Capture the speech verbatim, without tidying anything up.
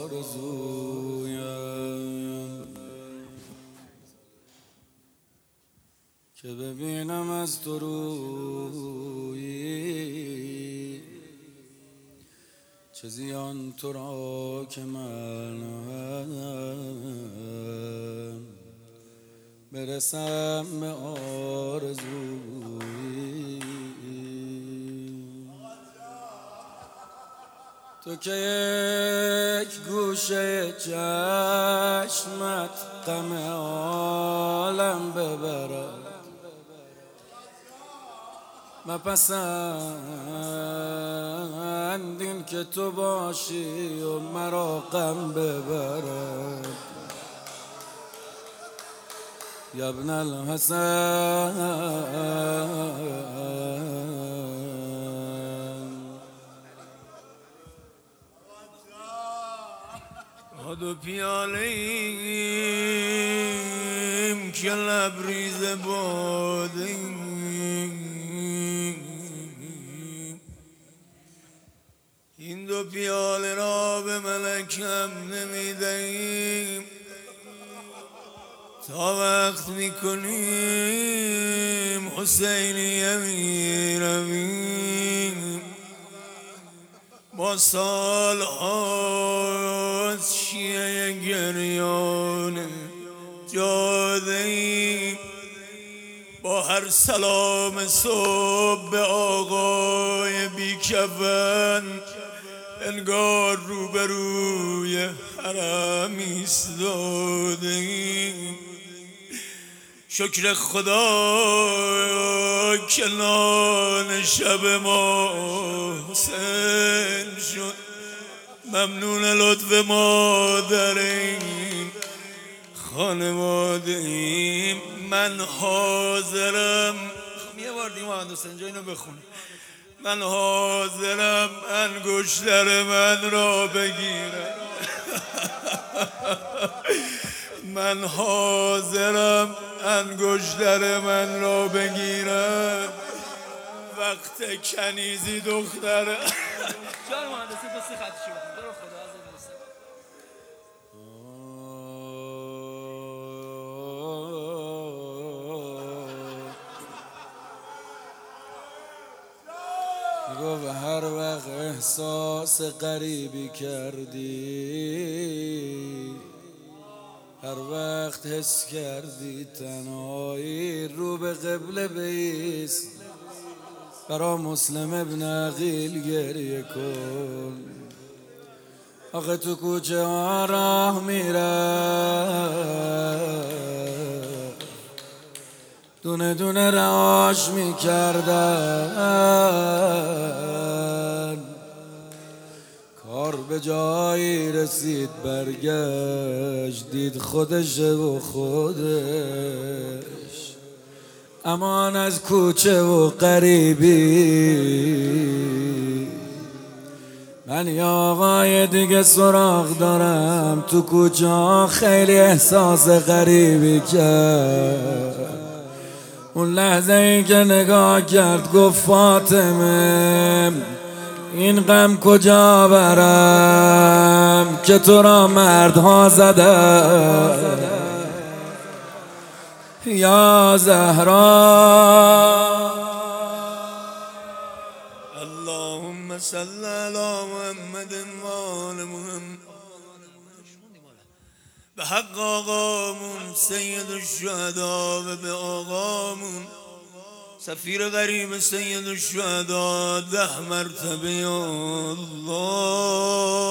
آرزویم که ببینم از تو رویی، چه زیان تو را که من برسم به آرزویی. تو که یک گوشه چشمت غم عالم ببرد، مپسند این که تو باشی و مرا غم ببرد. یا ابن الحسن دو پیاله ایم که لبریز باده، این دو پیاله را به ملکم نمیدهیم تا وقت میکنیم حسینیه میرویم. با سال هاست شیعه گریان جاده ایم، با هر سلام صبح به آقای بیکفن انگار روبروی حرم ایستاده ایم. شکر خدا که نان شب ما حسین شد، ممنون لطف مادرین خانواده ایم. من حاضرم یه بار دیگه مهندس اینجا اینو بخون. من حاضرم انگشتر من را بگیرم من حاضرم انگشتر من را بگیرم وقت کنیزی دختر جان مهندسی دو سه خطشی بکن برو خدا از دوست. گفت هر وقت احساس غریبی کردی، هر وقت حس کردی تنهایی، رو به قبله بیست برا مسلم ابن عقیل گریه کن. آخه تو کوچه ها راه میره، دونه دونه رهاش میکردن، کار به جایی رسید برگشت دید خودشه و خودش امان از کوچه و غریبی. من یا آقای دیگه سراغ دارم، تو کوچه ها خیلی احساس غریبی کرد. اون لحظه ای که نگاه کرد گفت فاطمه این غم کجا برم که تو را مردها زده. یا زهرا اللهم صل علی محمد و آل محمد. به حق آقامون سید الشهدا و به آقامون سفیر غریب سید الشهدا ده مرتبه یا الله.